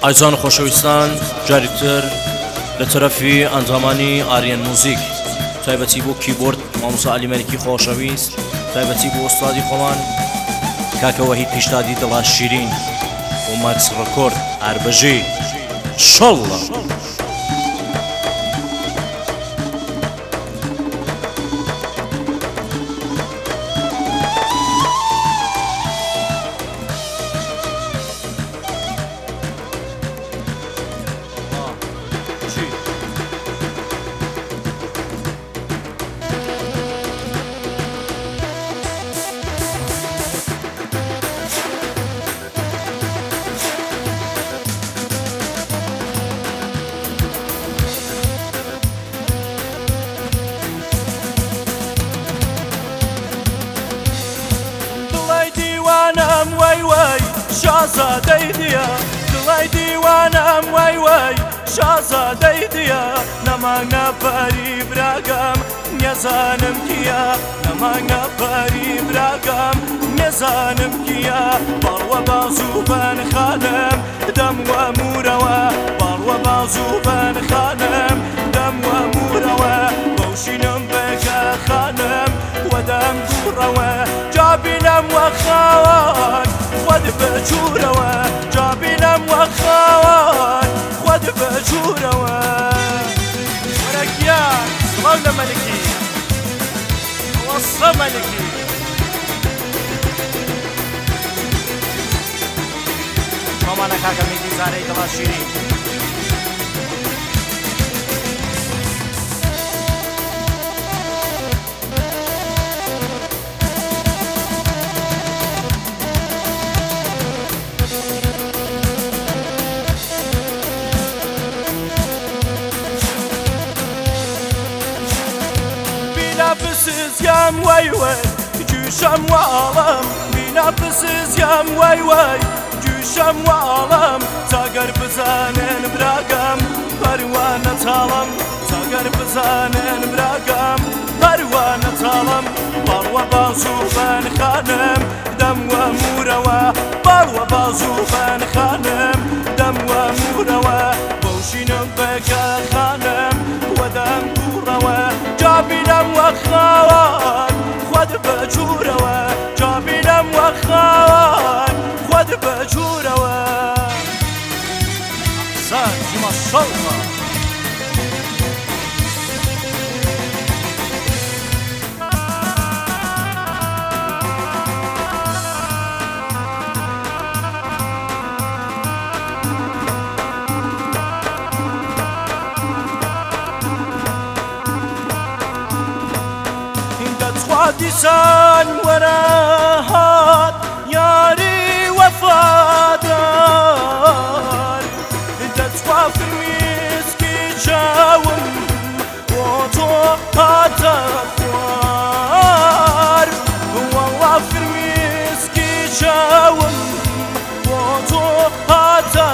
ئایزان خۆشەویستان جاریتر لە تەرەفی ئەنجامانی ئاریەن موزیک تایبەتی بۆ کیبۆرد مامۆستا عەلی مەلیکی خۆشەویست، تایبەتی بۆ ئوستادی خۆمان کاکە وەحید پیشدادی دڵا شیرین و ماکس ڕەکۆرد ئاربەژی شەڵڵە. شازادەی دیە دڵی دیوانم وای وای شازادەی دیە نەمانگە پەری براگەم نێزانم کیە نەمانگە پەری براگەم نێزانم کیە باڵوە بازوو بەنخانم دەموە مورەوە باڵوە بازوو بەنخانم دەموە مورەوە بەوشینم بێکە خانم وەدەم دوڕەوە جابینم وە خاوان خود بجورەوە جابینم وە خاوان خود بجورەوە وەرەگیان سڵاو لە مەلکی وەسە مەلکی شۆمانە کاکە میدی زارەی دڵا شیرین بسزيام واي واي جوشم وعالم بينا بسزيام واي واي جوشم وعالم تاقر بزانين براقم پروانة تالم تاقر بزانين براقم پروانة تالم باڵوە بازوو بەنخانم دەموە مورەوە باڵوە بازوو بەنخانم دەموە مورەوە بەوشینم بێکە خانم وەدەم دوڕەوە جابینم وە خاوان خود بەجورەوە جابینم وە خاوان خود بەجورەوە سانجی ماشەڵڵا دیسان وەرەهات یاری وەفادار دەتوا فرویسکی چاوم بۆ تۆ هاتە خوار وەڵا فرویسکی چاوم بۆ تۆ هاتە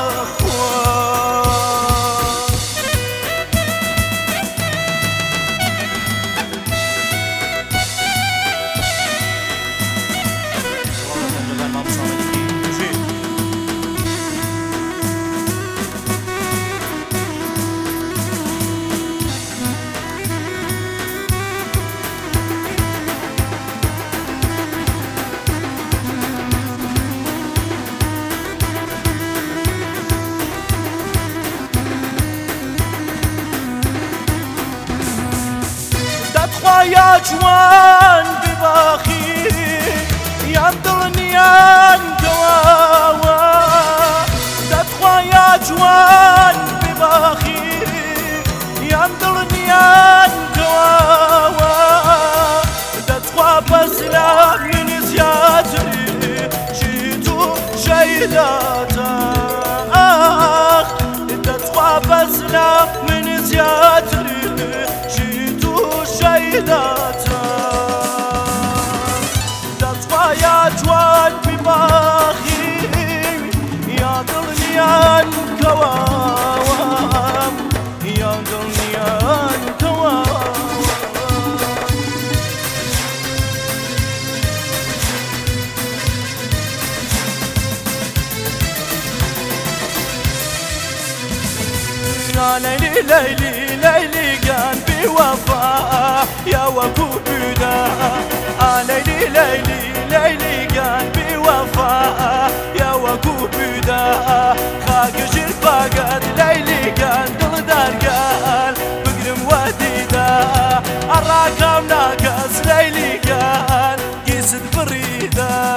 یا جوان بباخی یان دڵنیان کەواوە دەتخوا یا جوان بباخی یان دڵنیان کەواوە دەتخوا بەس لە من زیاتری چی تو شەیداتە دەتخوا بەس لە من زیاتری شەیداتە دەتخوا یا جوان بباخی یا دڵنیان کەواوە یا دڵنیان کەواوە ليلي ليلي ليلي كان بوفاء يا وكوبدا ليلي ليلي ليلي كان بوفاء يا وكوبدا خاك جرفاقات ليلي كان دلدار قال بقرم وديدا الراكم ناقص ليلي كان قيسد فريدا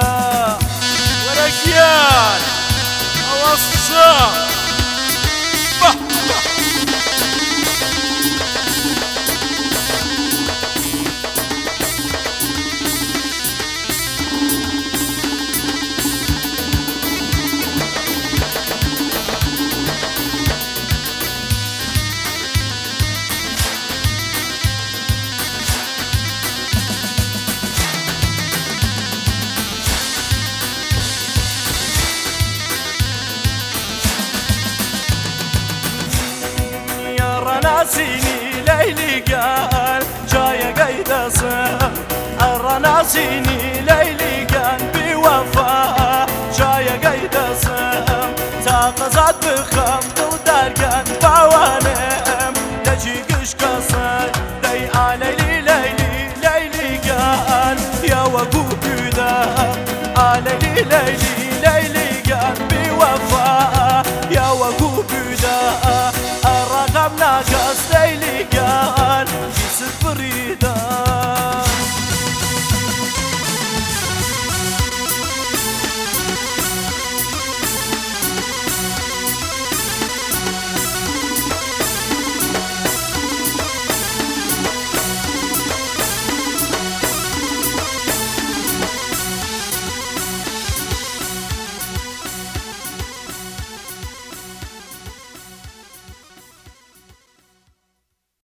ورقيان اوصى الرناسيني ليلي قال جاي قيد الرناسيني ليلي